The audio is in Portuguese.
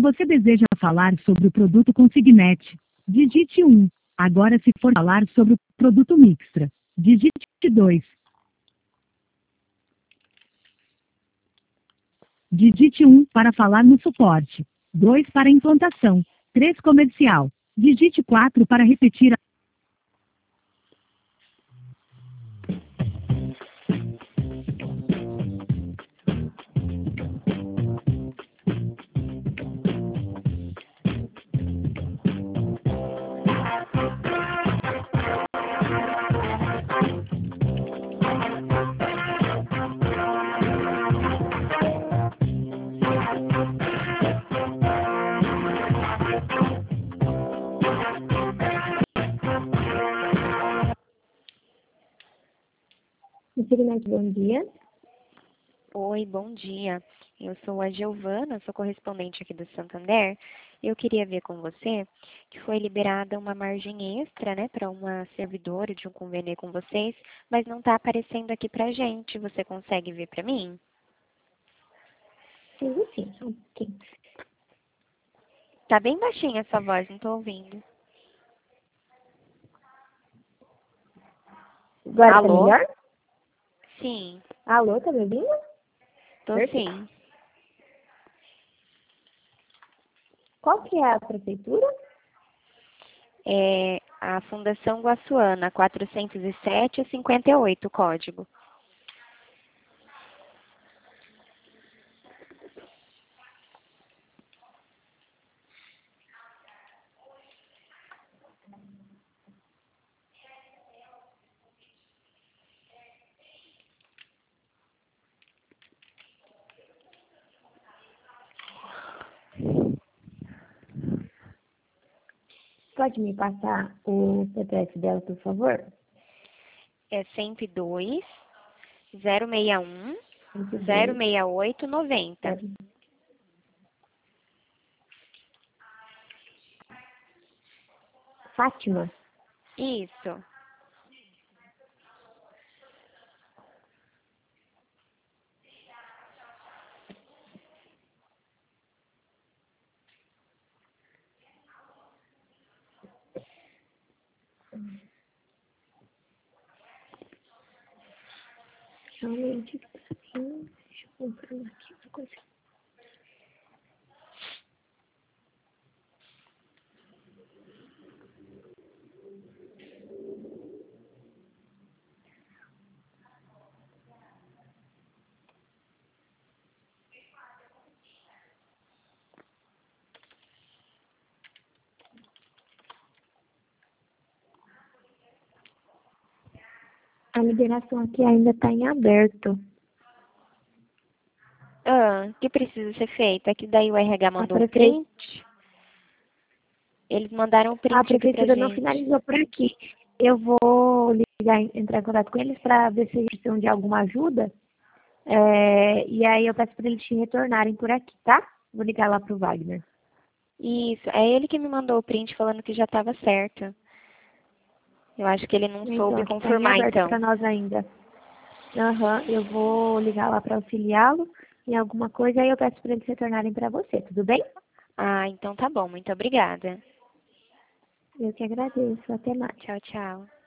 você deseja falar sobre o produto Consignet, digite 1. Agora, se for falar sobre o produto Mixtra, digite 2. Digite 1 para falar no suporte, 2 para implantação, 3 comercial. Digite 4 para repetir. Consignet, bom dia. Oi, bom dia. Eu sou a Giovana, sou correspondente aqui do Santander. Eu queria ver com você que foi liberada uma margem extra, né, para uma servidora de um convênio com vocês, mas não está aparecendo aqui para gente. Você consegue ver para mim? Sim, só um pouquinho. Tá bem baixinha a sua voz, não estou ouvindo. Agora Alô? tá melhor? Sim, Alô, tá me ouvindo? tô Perfeito. sim. Qual que é a prefeitura? É a Fundação Guaçuana, 407-58, o código. Pode me passar o CPF dela, por favor? É 102 061 102, 068 90. Fátima. Isso. Realmente, deixa eu confirmar aqui uma coisa. A liberação aqui ainda está em aberto. O que precisa ser feito? É que daí o RH mandou o prefei- print. Eles mandaram o print A aqui pra prefeitura não gente. finalizou por aqui. Eu vou entrar em contato com eles para ver se eles precisam de alguma ajuda. E aí eu peço para eles te retornarem por aqui, tá? Vou ligar lá pro Wagner. Isso, é ele que me mandou o print falando que já estava certo. Eu acho que ele não Então, soube aqui está em confirmar, aberto para então. nós ainda. Eu vou ligar lá para auxiliá-lo em alguma coisa, aí eu peço para eles retornarem para você, tudo bem? Ah, então tá bom. Muito obrigada. Eu que agradeço. Até mais. Tchau, tchau.